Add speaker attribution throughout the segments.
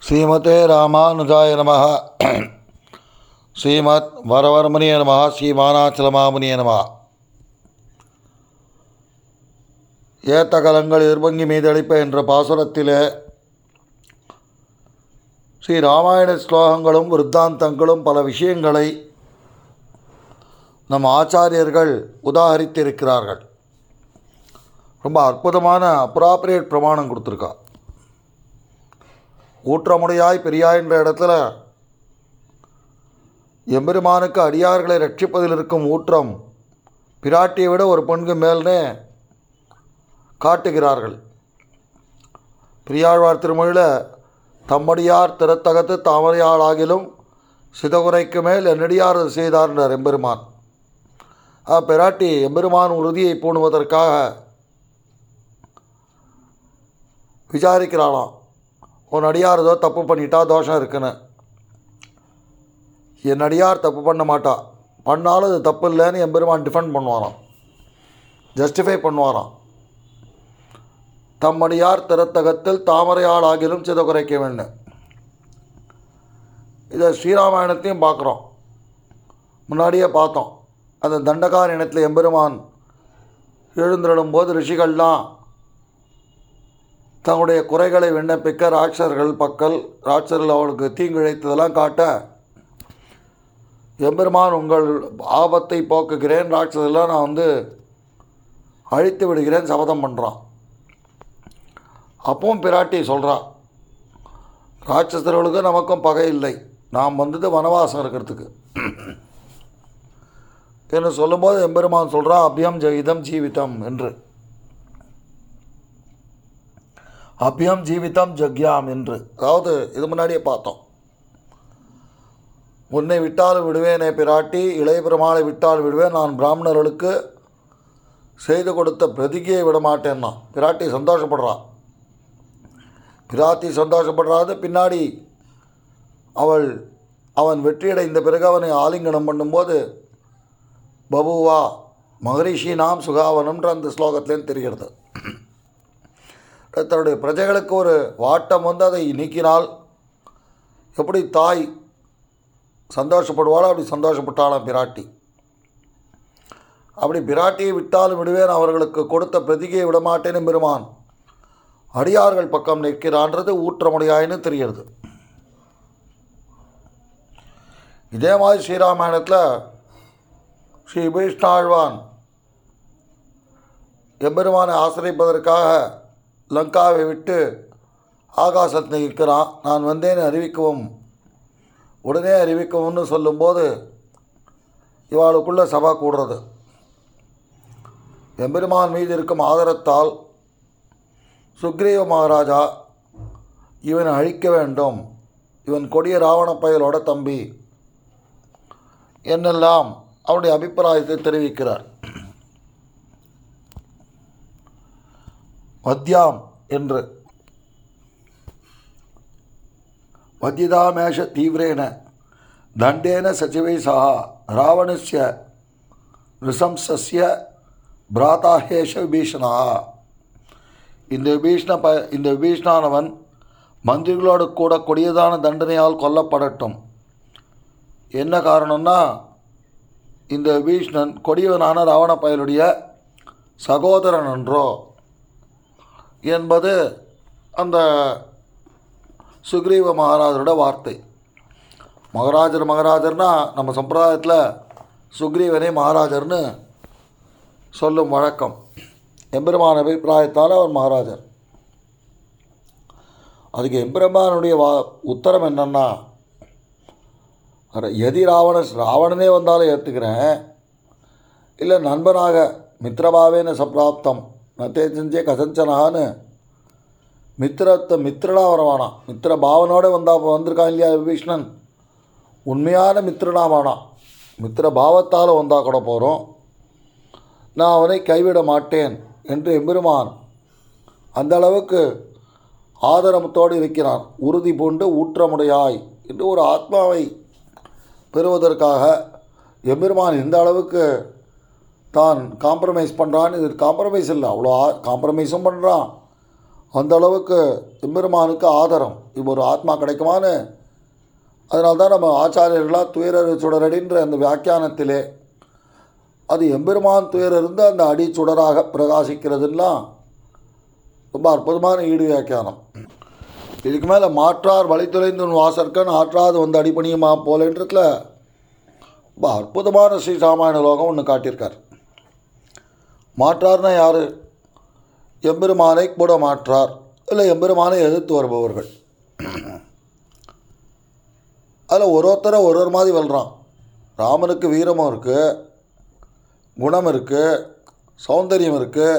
Speaker 1: ஸ்ரீமதே ராமானுஜாய நமः. ஸ்ரீமத் வரவர்மணிய நமः. ஸ்ரீமானாச்சலமாமுனிய நமः. ஏத்த கலங்கள் எதிர்பங்கி மீதளிப்ப என்ற பாசுரத்திலே ஸ்ரீ ராமாயண ஸ்லோகங்களும் விருத்தாந்தங்களும் பல விஷயங்களை நம் ஆச்சாரியர்கள் உதாகரித்திருக்கிறார்கள். ரொம்ப அற்புதமான அப்ராப்ரியேட் பிரமாணம் கொடுத்துருக்கா. ஊற்றமுடையாய் பெரியாய் என்ற இடத்துல எம்பெருமானுக்கு அடியார்களை ரட்சிப்பதில் இருக்கும் ஊற்றம் பிராட்டியை விட ஒரு பங்கு மேல்னே காட்டுகிறார்கள். பெரியாழ்வார் திருமொழியில் தம்மடியார் திறத்தகத்து தாமரையாளாகிலும் சிதகுரைக்கு மேல் என்னடியார் செய்தார்ன்றார் எம்பெருமான். பிராட்டி எம்பெருமான் உறுதியை பூணுவதற்காக விசாரிக்கிறாளாம். உன் அடியார் ஏதோ தப்பு பண்ணிட்டா தோஷம் இருக்குன்னு. என் அடியார் தப்பு பண்ண மாட்டா, பண்ணாலும் அது தப்பு இல்லைன்னு எம்பெருமான் டிஃபெண்ட் பண்ணுவாராம், ஜஸ்டிஃபை பண்ணுவாராம். தம்மடியார் திறத்தகத்தில் தாமரையாள் ஆகிலும் சித குறைக்க வேண்டும். இதை ஸ்ரீராமாயணத்தையும் பார்க்குறோம். முன்னாடியே பார்த்தோம். அந்த தண்டகாரண்யத்தில் எம்பெருமான் எழுந்திருடும் போது ரிஷிகள்லாம் தங்களுடைய குறைகளை விண்ணப்பிக்க ராட்சர்கள் அவளுக்கு தீங்கிழைத்ததெல்லாம் காட்ட எம்பெருமான் உங்கள் ஆபத்தை போக்குகிறேன், ராட்சதெல்லாம் நான் அழித்து விடுகிறேன் சபதம் பண்ணுறான். அப்பவும் பிராட்டி சொல்கிறான், ராட்சசர்களுக்கு நமக்கும் பகை இல்லை, நாம் வனவாசம் இருக்கிறதுக்கு என்று சொல்லும்போது எம்பெருமான் சொல்கிறான், அபியம் இதம் ஜீவிதம் என்று, அபியம் ஜீவிதம் ஜக்யாம் என்று. அதாவது இது முன்னாடியே பார்த்தோம். உன்னை விட்டாலும் விடுவேனே பிராட்டி, இளைய பெருமாளை விட்டால் விடுவேன், நான் பிராமணர்களுக்கு செய்து கொடுத்த பிரதிகையை விடமாட்டேன்னா. பிராட்டி சந்தோஷப்படுறான். பிராட்டி சந்தோஷப்படுறாது. பின்னாடி அவன் வெற்றியடைந்த பிறகு அவனை ஆலிங்கனம் பண்ணும்போது பபுவா மகரிஷி நாம் சுகாவனம்ன்ற அந்த ஸ்லோகத்திலேருந்து தெரிகிறது. தன்னுடைய பிரஜைகளுக்கு ஒரு வாட்டம் அதை நீக்கினால் எப்படி தாய் சந்தோஷப்படுவாளோ அப்படி சந்தோஷப்பட்டாலும் பிராட்டி. அப்படி பிராட்டியை விட்டாலும் விடுவேன், அவர்களுக்கு கொடுத்த பிரதிகையை விடமாட்டேன்னு பெருமான் அடியார்கள் பக்கம் நிற்கிறான்றது ஊற்றமுடையாயின்னு தெரிகிறது. இதே மாதிரி ஸ்ரீராமாயணத்தில் ஸ்ரீ விபீஷ்ணாழ்வான் எம்பெருமானை ஆசிரியப்பதற்காக லங்காவை விட்டு ஆகாசத்தில் நிற்கிறான். நான் வந்தேன்னு அறிவிக்கவும் உடனே அறிவிக்கவும்னு சொல்லும்போது இவாளுக்குள்ள சபா கூடுறது. எம்பெருமான் மீது இருக்கும் ஆதரத்தால் சுக்ரீவ மகாராஜா இவனை அழிக்க வேண்டும், இவன் கொடிய ராவண பயலோட தம்பி என்னெல்லாம் அவனுடைய அபிப்பிராயத்தை தெரிவிக்கிறார். வத்யாம் என்று வத்யதாமேஷ தீவிரேன தண்டேன சச்சிவை சஹ ராவணஸ்ய நிசம்சஸ்ய பிராதாஹேஷ விபீஷணா. இந்த விபீஷணானவன் மந்திரிகளோடு கூட கொடியதான தண்டனையால் கொல்லப்படட்டும். என்ன காரணம்னா, இந்த விபீஷணன் கொடியவனான ராவண பயலுடைய சகோதரன் என்றோ என்பது அந்த சுக்ரீவ மகாராஜரோட வார்த்தை. மகாராஜர்னா நம்ம சம்பிரதாயத்தில் சுக்ரீவனே மகாராஜர்னு சொல்லும் வழக்கம். எம்பெருமான அபிப்பிராயத்தால் அவர் மகாராஜர். அதுக்கு எம்பெருமானுடைய உத்தரம் என்னன்னா, எதி ராவணனே வந்தாலும் ஏற்றுக்கிறேன், இல்லை நண்பனாக மித்திரபாவேன சப்ராப்தம் நத்தே செஞ்சே கசஞ்சனான்னு மித்திரனாக வரவானான். மித்திர பாவனோடு வந்திருக்கான் இல்லையா விபீஷ்ணன், உண்மையான மித்திரனாக வேணாம், மித்திர பாவத்தால் வந்தால் கூட போகிறோம், நான் அவனை கைவிட மாட்டேன் என்று எம்பெருமான் அந்த அளவுக்கு ஆதரமத்தோடு இருக்கிறான். உறுதி பூண்டு ஊற்றமுடையாய் என்று ஒரு ஆத்மாவை பெறுவதற்காக எம்பெருமான் இந்த அளவுக்கு தான் காம்ப்ரமைஸ் பண்ணுறான். இது காம்ப்ரமைஸ் இல்லை, அவ்வளோ காம்ப்ரமைஸும் பண்ணுறான், அந்த அளவுக்கு எம்பெருமானுக்கு ஆதரம். இப்போ ஒரு ஆத்மா கிடைக்குமான்னு அதனால்தான் நம்ம ஆச்சாரியர்களாக துயரறு சுடரடின்ற அந்த வியாக்கியானத்திலே அது எம்பெருமான் துயரிருந்து அந்த அடி சுடராக பிரகாசிக்கிறதுன்னா ரொம்ப அற்புதமான ஈடு வியாக்கியானம். இதுக்கு மேலே மாற்றார் வழித்துறைந்து வாசற்கன் ஆற்றாது வந்து அடிப்பணியுமா போலன்றதுல ரொம்ப அற்புதமான ஸ்ரீ ராமாயண லோகம் ஒன்று காட்டியிருக்கார். மாற்றார்னா யார்? எம்பெருமானை கூட மாற்றார், இல்லை எம்பெருமானை எதிர்த்து வருபவர்கள். அதில் ஒருத்தரை ஒரு மாதிரி வெல்றான். ராமனுக்கு வீரமும் இருக்குது, குணம் இருக்குது, சௌந்தரியம் இருக்குது.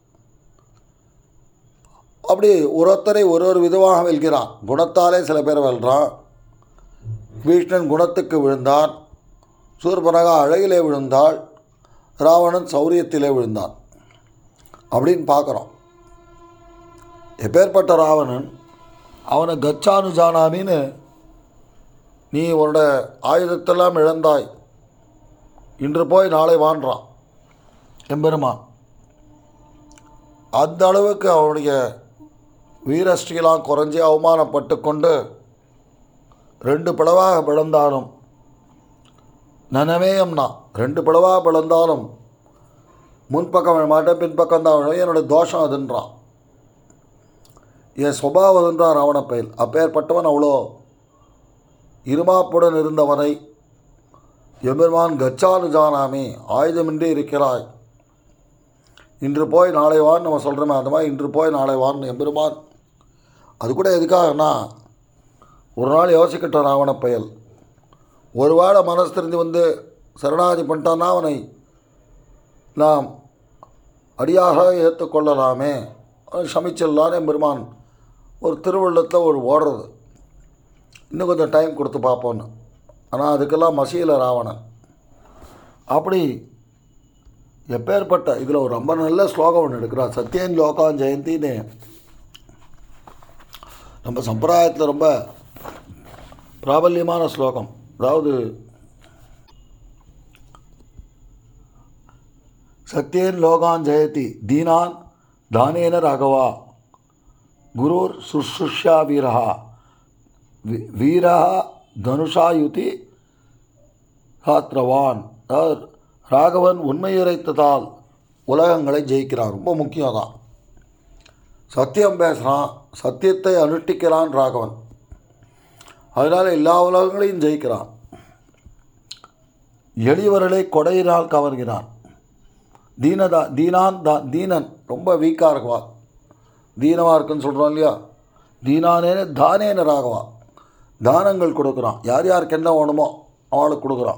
Speaker 1: அப்படி ஒருத்தரை ஒரு விதமாக வெல்கிறான். குணத்தாலே சில பேரை வெல்றான். பீஷ்ணன் குணத்துக்கு விழுந்தான், சூர்பனகா அழகிலே விழுந்தாள், ராவணன் சௌரியத்திலே விழுந்தான் அப்படின்னு பார்க்குறோம். எப்பேற்பட்ட ராவணன், அவனை கச்சானு ஜானாமின்னு நீ உன்னோட ஆயுதத்தெல்லாம் இழந்தாய், இன்று போய் நாளை வான்றான் எம்பெருமான். அந்த அளவுக்கு அவனுடைய வீரஸ்ரீலாம் குறைஞ்சி அவமானப்பட்டு கொண்டு 2 பிளவாக பிளந்தாலும் நனமேயம்னா 2 பிளவாக பிளந்தாலும் முன்பக்கம் மாட்டேன் பின்பக்கம்தான் என்னுடைய தோஷம் அதுன்றான். என் சுபாவம் அதுன்றான் ராவணப்பயல். அப்பேற்பட்டவன் அவ்வளோ இருமாப்புடன் இருந்தவனை எம்பெருமான் கச்சானு ஜானாமி, ஆயுதமின்றி இருக்கிறாய், இன்று போய் நாளை வான்னு நம்ம சொல்கிறோமே, அந்த மாதிரி இன்று போய் நாளை வான்னு எம்பெருமான். அது கூட எதுக்காகனா, ஒரு நாள் யோசிக்கட்டும் ராவணப்பயல். ஒரு வேளை மனசு தெரிஞ்சு வந்து சரணாதி பண்ணிட்டான்னா அவனை நாம் அடியாக ஏற்றுக்கொள்ளலாமே, சமிச்சிடலான்னு எம்பெருமான் ஒரு திருவள்ளத்தில் ஒரு ஓடுறது. இன்னும் கொஞ்சம் டைம் கொடுத்து பார்ப்போன்னு. ஆனால் அதுக்கெல்லாம் மசியல ராவணன். அப்படி எப்பேற்பட்ட இதில் ஒரு ரொம்ப நல்ல ஸ்லோகம் ஒன்று எடுக்கிறார். சத்யன் லோகான் ஜெயந்தின்னு நம்ம சம்பிரதாயத்தில் ரொம்ப பிராபல்யமான ஸ்லோகம். அதாவது சத்யன் லோகான் ஜெயதி தீனான் தானேன ராகவா குருர் சுஷ்ருஷ்யா வீரஹா வீரா தனுஷாயுதி சாத்திரவான். அதாவது ராகவன் உண்மையுரைத்ததால் உலகங்களை ஜெயிக்கிறான். ரொம்ப முக்கியம் தான். சத்தியம் பேசுகிறான், சத்தியத்தை அனுஷ்டிக்கிறான் ராகவன். அதனால் எல்லா உலகங்களையும் ஜெயிக்கிறான். எளியவர்களை கொடையினால் கவர்கிறான். தீனன் ரொம்ப வீக்காக இருக்குவா, தீனமாக இருக்குன்னு சொல்கிறோம் இல்லையா. தீனானேன தானேன ராகவா, தானங்கள் கொடுக்குறான். யார் யாருக்கு என்ன வேணுமோ அவளுக்கு கொடுக்குறான்.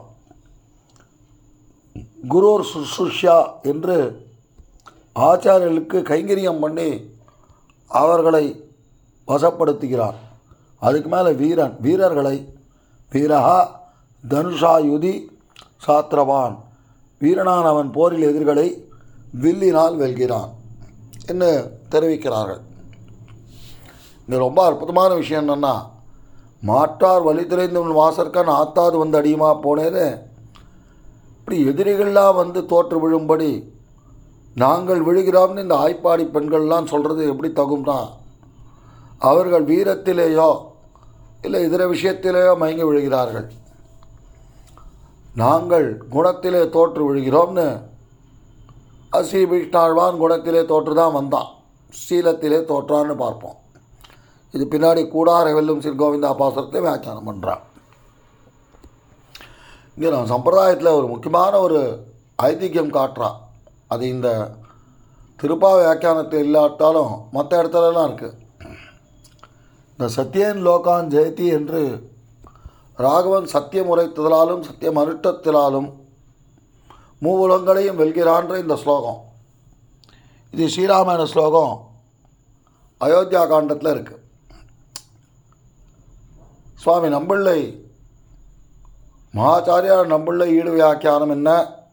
Speaker 1: குருர் சுஷ்ருஷ்யா என்று ஆச்சாரியர்களுக்கு கைங்கரியம் பண்ணி அவர்களை வசப்படுத்துகிறான். அதுக்கு மேலே வீரர்களை வீரஹா தனுஷாயுதி சாத்திரவான், வீரனான் அவன் போரில் எதிர்களை வில்லினால் வெல்கிறான் என்று தெரிவிக்கிறார்கள். இது ரொம்ப அற்புதமான விஷயம் என்னென்னா, மாற்றார் வழி திரைந்தவன் வாசற்கன் ஆத்தாது வந்து அடியுமா போனேன்னு இப்படி எதிரிகள்லாம் வந்து தோற்று விழும்படி நாங்கள் விழுகிறோம்னு இந்த ஆய்ப்பாடி பெண்கள்லாம் சொல்கிறது எப்படி தகும்னா, அவர்கள் வீரத்திலேயோ இல்லை இதர விஷயத்திலேயோ மயங்கி விழுகிறார்கள். நாங்கள் குணத்திலே தோற்று விழுகிறோம்னு ஸ்ரீ விஷ்ணாழ்வான் குணத்திலே தோற்று தான் வந்தான், சீலத்திலே தோற்றான்னு பார்ப்போம். இது பின்னாடி கூடார வெல்லும் ஸ்ரீ கோவிந்தா பாசுரத்தை வியாக்கியானம் பண்ணுறான். இங்கே நான் சம்பிரதாயத்தில் ஒரு முக்கியமான ஒரு ஐதிக்கியம் காட்டுறான். அது இந்த திருப்பா வியாக்கியானத்தில் இல்லாட்டாலும் மற்ற இடத்துலலாம் இருக்குது. இந்த சத்யன் லோகான் ஜெயதி என்று ராகவன் சத்தியம் உரைத்தலாலும் சத்தியம் அனுஷ்டத்திலாலும் மூவுலங்களையும் வெல்கிறான்ற இந்த ஸ்லோகம், இது ஸ்ரீராமாயண ஸ்லோகம் அயோத்தியா காண்டத்தில் இருக்குது. சுவாமி நம்பிள்ளை மகாச்சாரியார் நம்பிள்ளை ஈடு வியாக்கியானம் என்ன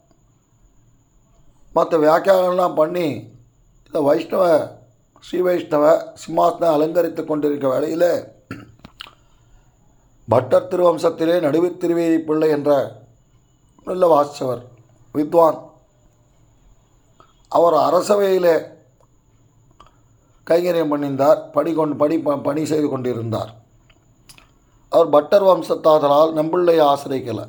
Speaker 1: மற்ற வியாக்கியானம்லாம் பண்ணி இந்த வைஷ்ணவ ஸ்ரீ வைஷ்ணவ சிம்மாசனம் அலங்கரித்து கொண்டிருக்க வேளையில் பட்டர் திருவம்சத்திலே நடுவில் திருவேதி பிள்ளை என்ற நல்ல வாசிச்சவர் வித்வான், அவர் அரசவையிலே கைங்கரியம் பண்ணியிருந்தார். பணி செய்து கொண்டிருந்தார். அவர் பட்டர் வம்சத்தாதலால் நம்பிள்ளையை ஆசிரிக்கலை.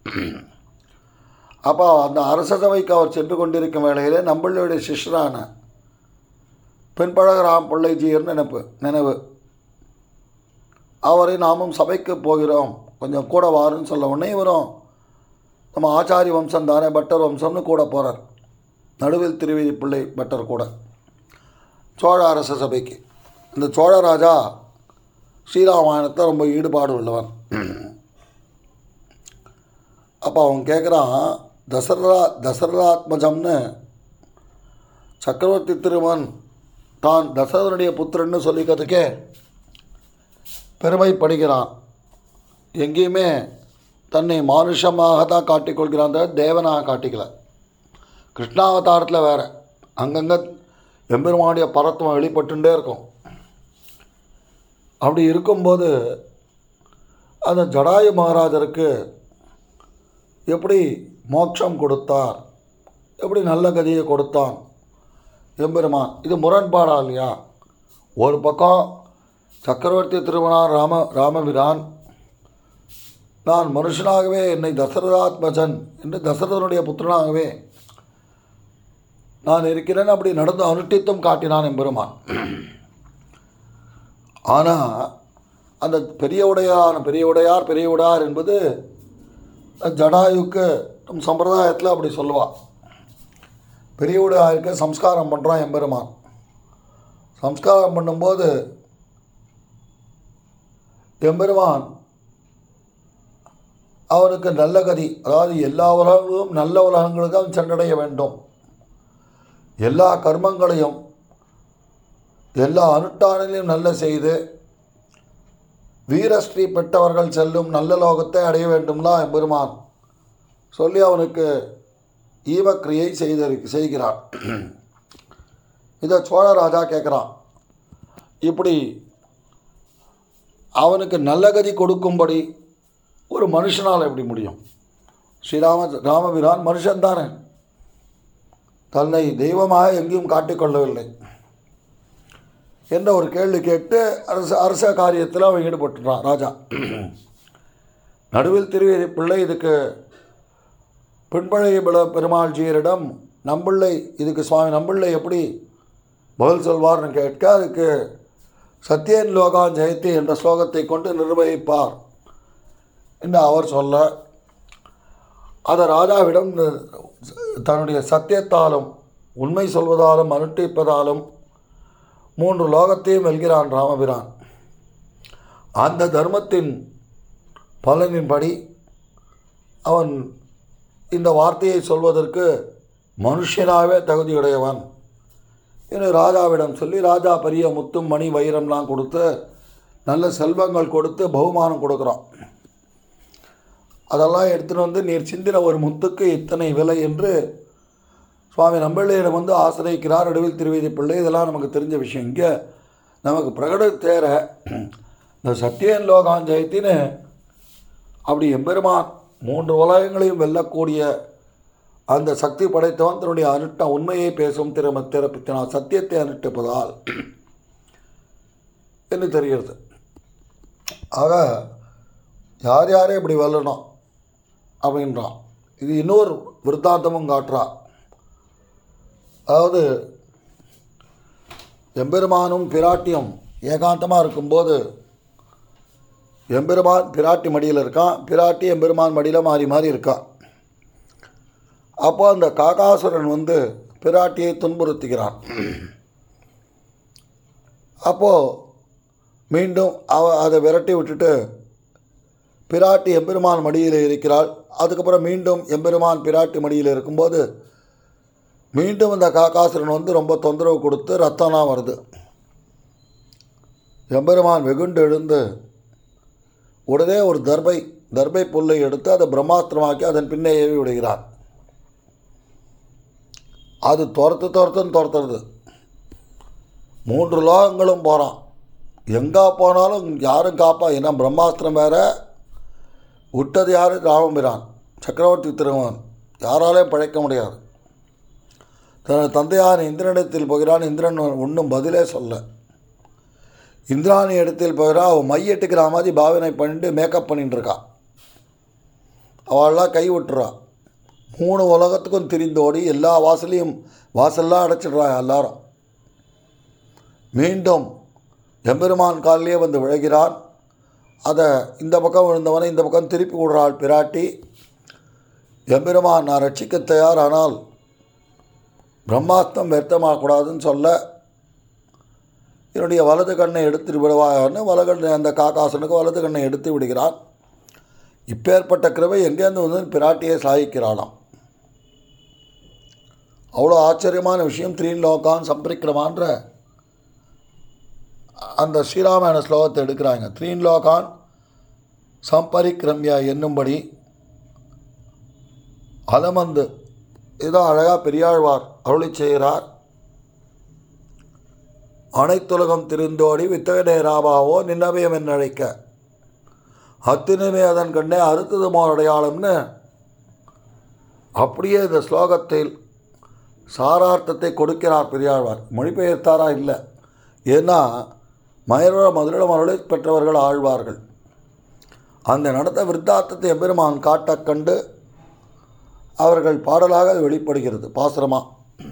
Speaker 1: அப்போ அந்த அரச சபைக்கு அவர் சென்று கொண்டிருக்கும் வேளையிலே நம்பிள்ளையுடைய சிஷ்யரான பெண்பழகராம் பிள்ளைஜியர் நினைவு அவரை நாமும் சபைக்கு போகிறோம், கொஞ்சம் கூட வாருன்னு சொல்ல உடனே இவரும் நம்ம ஆச்சாரிய வம்சம் தானே, பட்டர் வம்சம்னு கூட போகிறார். நடுவில் திருவேதி பிள்ளை பட்டர் கூட சோழ அரச சபைக்கு. இந்த சோழ ராஜா ஸ்ரீராமாயணத்தை ரொம்ப ஈடுபாடு உள்ளவன். அப்போ அவன் கேட்குறான், தசரதாத்மஜம்னு சக்கரவர்த்தி திருமன் தான் தசரதனுடைய புத்திரன்னு சொல்லிக்கிறதுக்கே பெருமைப்படுகிறான். எங்கேயுமே தன்னை மானுஷமாக தான் காட்டிக்கொள்கிறான், தேவனாக காட்டிக்கல. கிருஷ்ணாவதாரத்தில் வேறு அங்கங்கே எம்பெருமானுடைய பரத்துவம் வெளிப்பட்டுட்டே இருக்கும். அப்படி இருக்கும்போது அந்த ஜடாயு மகாராஜருக்கு எப்படி மோட்சம் கொடுத்தார், எப்படி நல்ல கதியை கொடுத்தான் எம்பெருமான், இது முரண்பாடா இல்லையா? ஒரு பக்கம் சக்கரவர்த்தி திருமணார் ராமபிரான் நான் மனுஷனாகவே என்னை தசரதாத்மஜன் என்று தசரதனுடைய புத்திரனாகவே நான் இருக்கிறேன் அப்படி நடந்து அனுஷ்டித்தும் காட்டினான் எம்பெருமான். ஆனால் அந்த பெரிய உடையார் என்பது ஜடாயுக்கு நம் சம்பிரதாயத்தில் அப்படி சொல்லுவாள். பெரிய உடையாருக்கு சம்ஸ்காரம் பண்ணுறான் எம்பெருமான். சம்ஸ்காரம் பண்ணும்போது எம்பெருமான் அவனுக்கு நல்ல கதி, அதாவது எல்லா உலகங்களும் நல்ல உலகங்களுக்கு அவன் சென்றடைய வேண்டும், எல்லா கர்மங்களையும் எல்லா அனுஷ்டானங்களையும் நல்ல செய்து வீரஸ்ரீ பெற்றவர்கள் செல்லும் நல்ல லோகத்தை அடைய வேண்டும்லாம் எம்பெருமான் சொல்லி அவனுக்கு ஈவக்கிரியை செய்கிறான். இதை சோழராஜா கேட்குறான். இப்படி அவனுக்கு நல்ல கதி கொடுக்கும்படி ஒரு மனுஷனால் எப்படி முடியும்? ராமபிரான் மனுஷன்தானே, தன்னை தெய்வமாக எங்கேயும் காட்டிக்கொள்ளவில்லை என்ற ஒரு கேள்வி கேட்டு அரச காரியத்தில் அவன் ஈடுபட்டுறான் ராஜா. நடுவில் திருவேதி பிள்ளை இதுக்கு பின்பழைய பெருமாள்ஜியரிடம் நம்பிள்ளை இதுக்கு சுவாமி நம்பிள்ளை எப்படி பதில் சொல்வார்னு கேட்க, அதுக்கு சத்யன் லோகான் ஜெயத்தி என்ற ஸ்லோகத்தை கொண்டு நிர்வகிப்பார் என்று அவர் சொல்ல, அதை ராஜாவிடம் தன்னுடைய சத்தியத்தாலும் உண்மை சொல்வதாலும் அனுஷ்டிப்பதாலும் 3 லோகத்தையும் வெல்கிறான் ராமபிரான். அந்த தர்மத்தின் பலனின்படி அவன் இந்த வார்த்தையை சொல்வதற்கு மனுஷனாகவே தகுதியுடையவன் என்று ராஜாவிடம் சொல்லி, ராஜா பெரிய முத்தும் மணி வைரம்லாம் கொடுத்து நல்ல செல்வங்கள் கொடுத்து பகுமானம் கொடுக்குறான். அதெல்லாம் எடுத்துகிட்டு வந்து நீர் சிந்தின ஒரு முத்துக்கு இத்தனை விலை என்று சுவாமி நம்பிள்ளையிடம் வந்து ஆசிரியக்கிறார் நடுவில் திருவேதி பிள்ளை. இதெல்லாம் நமக்கு தெரிஞ்ச விஷயம். இங்கே நமக்கு பிரகட தேர இந்த சத்தியன் லோகான் ஜெயத்தின்னு அப்படி எம்பெருமான் 3 உலகங்களையும் வெல்லக்கூடிய அந்த சக்தி படைத்தவன் தன்னுடைய உண்மையை பேசும் திறப்பித்தினான், சத்தியத்தை அனுஷ்டிப்பதால் என்று தெரிகிறது. ஆக யாரே இப்படி வெல்லணும் அப்படின்றான். இது இன்னொரு விருத்தாந்தமும் காட்டுறான். அதாவது எம்பெருமானும் பிராட்டியும் ஏகாந்தமாக இருக்கும்போது எம்பெருமான் பிராட்டி மடியில் இருக்கான், பிராட்டி எம்பெருமான் மடியில் மாறி மாறி இருக்கான். அப்போ அந்த காகாசுரன் வந்து பிராட்டியை துன்புறுத்துகிறான். அப்போது மீண்டும் அதை விரட்டி விட்டுட்டு பிராட்டி எம்பெருமான் மடியில் இருக்கிறாள். அதுக்கப்புறம் மீண்டும் எம்பெருமான் பிராட்டி மடியில் இருக்கும்போது மீண்டும் இந்த காகாசுரன் வந்து ரொம்ப தொந்தரவு கொடுத்து ரத்தம்லாம் வருது. எம்பெருமான் வெகுண்டு எழுந்து உடனே ஒரு தர்பை புல்லை எடுத்து அதை பிரம்மாஸ்திரமாக்கி அதன் பின்னே ஏவி விடுகிறார். அது துரத்துறது. 3 லோகங்களும் போகிறான். எங்கே போனாலும் யாரும் காப்பா. ஏன்னா பிரம்மாஸ்திரம் வேற, விட்டது யார்? ராமபிரான் சக்கரவர்த்தி திருமகன், யாராலையும் பழைக்க முடியாது. தனது தந்தையான இந்திரனிடத்தில் போகிறான். இந்திரன் ஒன்றும் பதிலே சொல்ல. இந்திராணி இடத்தில் போகிறா. அவள் மையெட்டுக்கிற மாதிரி பாவனை பண்ணிட்டு மேக்கப் பண்ணிட்டு இருக்கா. அவள்லாம் கை விட்டுறா. 3 உலகத்துக்கும் திரிந்தோடி எல்லா வாசல்லாம் அடைச்சிடுறா எல்லாரும். மீண்டும் எம்பெருமான் காலிலே வந்து விழுகிறான். அதை இந்த பக்கம் விழுந்தவனை இந்த பக்கம் திருப்பி விடுறாள் பிராட்டி. எம்பெருமான் நான் ரட்சிக்க தயார், ஆனால் பிரம்மாஸ்திரம் வியர்த்தமாகக்கூடாதுன்னு சொல்ல என்னுடைய வலது கண்ணை எடுத்து விடுவான்னு அந்த காக்காசனுக்கு வலது கண்ணை எடுத்து விடுகிறான். இப்பேற்பட்ட கிருபை எங்கேருந்து வந்து பிராட்டியை சாதிக்கிறாளாம். அவ்வளோ ஆச்சரியமான விஷயம். த்ரீலோகான் சம்பிரிக்கிரமான்ற அந்த ஸ்ரீராமாயண ஸ்லோகத்தை எடுக்கிறாங்க. த்ரீலோகான் சம்பரிக்கிரமியா என்னும்படி அலமந்து இதோ அழகாக பெரியாழ்வார் அருளி செய்கிறார். அனைத்துலகம் திருந்தோடி வித்தகனே ராமாவோ நின்னபயம் என்னழைக்க அத்தினுமே அதன் கண்ணே அறுத்ததுமோ அடையாளம்னு அப்படியே இந்த ஸ்லோகத்தில் சாரார்த்தத்தை கொடுக்கிறார் பெரியாழ்வார். மொழிபெயர்த்தாரா இல்லை. ஏன்னா மதுரிடம் அருளை பெற்றவர்கள் ஆழ்வார்கள். அந்த நடத்த விருத்தார்த்தத்தை எம்பெருமான் காட்டக் கண்டு அவர்கள் பாடலாக வெளிப்படுகிறது பாசுரமாக.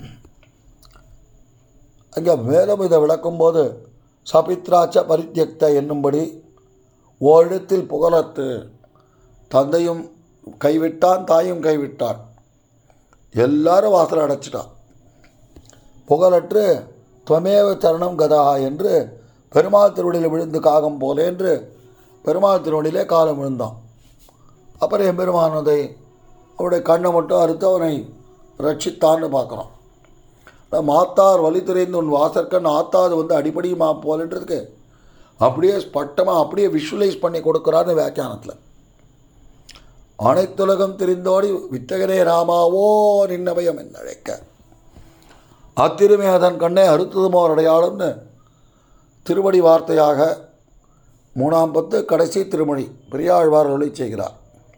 Speaker 1: அங்கே மேலும் இதை விளக்கும்போது சபித்ராச்ச பரித்தியக்த என்னும்படி ஓரிடத்தில் புகழத்து தந்தையும் கைவிட்டான், தாயும் கைவிட்டான், எல்லாரும் வாசல் அடைச்சிட்டான். புகழற்று துவமேவ சரணம் கதா என்று பெருமாள் திருவடியில் விழுந்து காகம் போலே என்று பெருமாள் திருவடியிலே காலம் விழுந்தான். அப்புறம் எம்பெருமானதை அவருடைய கண்ணை மட்டும் அறுத்து அவனை ரட்சித்தான்னு பார்க்குறோம். மாத்தார் வழி துறைந்து உன் வாசற்கண் ஆத்தாது வந்து அடிப்படியுமா போலன்றதுக்கு அப்படியே ஸ்பட்டமாக அப்படியே விஷுவலைஸ் பண்ணி கொடுக்குறான்னு வியாக்கியானத்தில். அனைத்துலகம் திரிந்தோடி வித்தகனே ராமாவோ நின்னபயம் என்னழைக்க அத்திருமே அதன் கண்ணை அறுத்ததுமோ அடையாளம்னு திருவடி வார்த்தையாக 3ஆம் பத்து கடைசி திருமொழி பெரியாழ்வார் அருளி செய்கிறார்.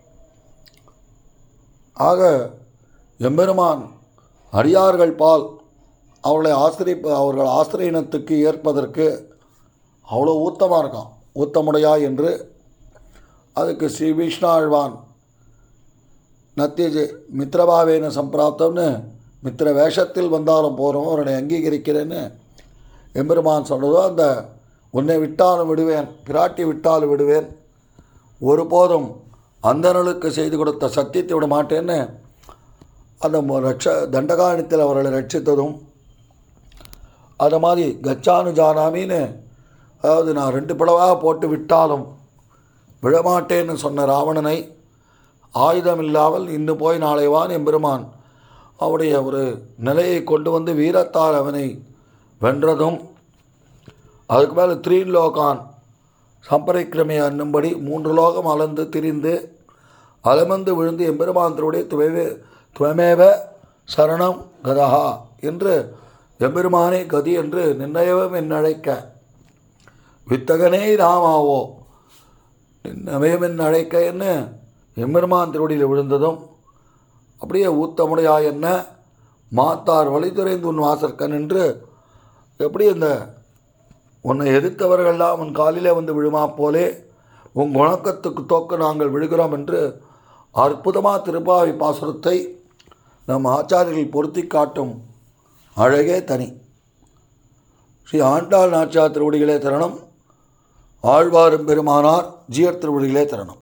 Speaker 1: ஆக எம்பெருமான் அடியார்கள் பால் அவர்கள் ஆசிரியனத்துக்கு ஏற்பதற்கு அவ்வளோ ஊத்தமாக இருக்கான். ஊத்தமுடையா என்று அதுக்கு ஸ்ரீ விஷ்ணாழ்வான் நத்திய மித்திரபாவேன சம்பிராப்தம்னு மித்திர வேஷத்தில் வந்தாலும் போகிறோம் அவரை அங்கீகரிக்கிறேன்னு எம்பெருமான் சொன்னதோ அந்த உன்னை விட்டாலும் விடுவேன், பிராட்டி விட்டாலும் விடுவேன், ஒருபோதும் அந்தணர்களுக்கு செய்து கொடுத்த சத்தியத்தை விட மாட்டேன்னு அந்த தண்டகாரண்யத்தில் அவர்களை ரட்சித்ததும் அது மாதிரி கச்சானு ஜானாமின்னு, அதாவது நான் 2 பிளவாக போட்டு விட்டாலும் விழமாட்டேன்னு சொன்ன ராவணனை ஆயுதம் இல்லாமல் இன்று போய் நாளை வான் எம்பெருமான் அவருடைய ஒரு நிலையை கொண்டு வந்து வீரத்தால் அவனை வென்றதும், அதுக்கு மேலே த்ரீலோகான் சம்பரிக்கிரமே என்னும்படி 3 லோகம் அளந்து திரிந்து அலமந்து விழுந்து எம்பெருமான் திருவுடைய துவமேவ சரணம் கதஹா என்று எம்பெருமானே கதி என்று நிர்ணயம் என்னழைக்க வித்தகனே ராமாவோ நிர்ணயம் என்னழைக்க என்ன எம்பெருமான் திருவடியில் விழுந்ததும் அப்படியே ஊத்தமுடையா என்ன மாத்தார் வழித்துறைந்து உன் வாசற்கண் என்று எப்படி இந்த உன்னை எதிர்த்தவர்கள்லாம் உன் காலிலே வந்து விழுமா போலே உன் குணக்கத்துக்கு தோக்க நாங்கள் விழுகிறோம் என்று அற்புதமாக திருப்பாவி பாசுரத்தை நம் ஆச்சாரியர்கள் பொருத்தி காட்டும் அழகே தனி. ஸ்ரீ ஆண்டாள் நாச்சியார் திருவடிகளே தரணம். ஆழ்வாரும் பெருமானார் ஜீயர் திருவடிகளே தரணம்.